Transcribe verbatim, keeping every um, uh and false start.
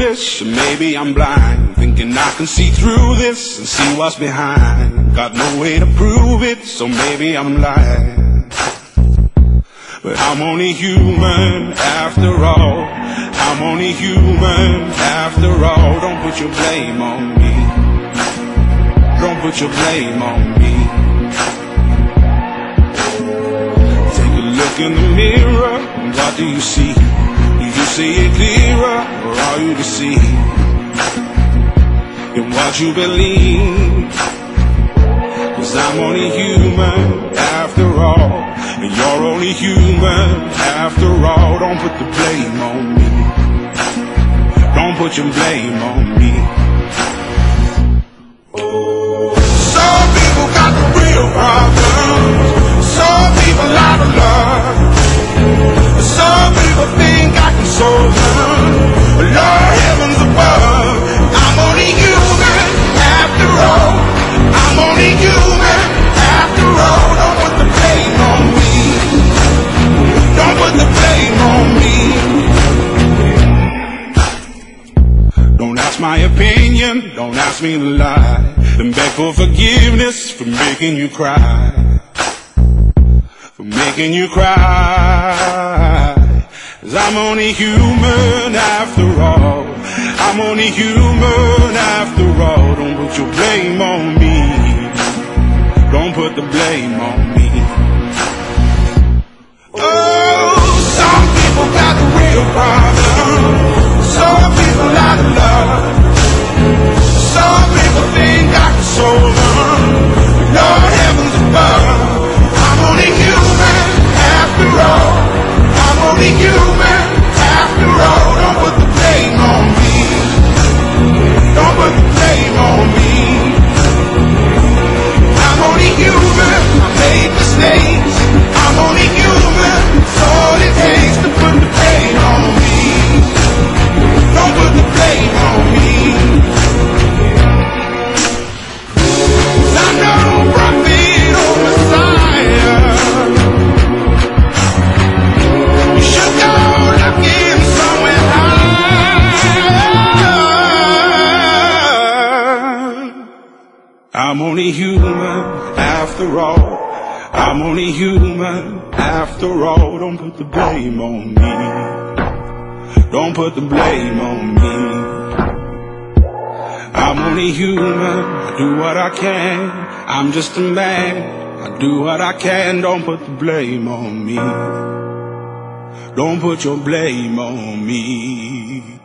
foolish, or maybe I'm blind, thinking I can see through this and see what's behind. Got no way to prove it, so maybe I'm lying. But I'm only human after all. I'm only human after all. Don't put your blame on me. Don't put your blame on me. Take a look in the mirror, and what do you see? Do you see it clearer, or are you deceived in what you believe? 'Cause I'm only human after all, and you're only human after all. Don't put the blame on me. Don't put your blame on me. Some people got the real problems. Some people out of love. Some people think I can solve them. Lord heavens above, I'm only human after all. I'm only human after all. Don't put the blame on me. Don't put the blame on me. Don't ask my opinion, don't ask me to lie, then beg for forgiveness for making you cry, for making you cry. 'Cause I'm only human after all. I'm only human after all. Don't put your blame on me. Don't put the blame on me. Oh, some people got the real problem. Some people out of love. Some people think I can solve them. Lord heavens above, I'm only human after all. I'm only human after all. Don't put the blame on me. Don't put the blame on me. I'm only human, I made mistakes. I'm only human, it's all it takes to put the blame on me. Don't put the blame on me. 'Cause I'm no prophet or Messiah. You should go looking somewhere higher. I'm only human after all. I'm only human after all. Don't put the blame on me. Don't put the blame on me. I'm only human, I do what I can. I'm just a man, I do what I can. Don't put the blame on me. Don't put your blame on me.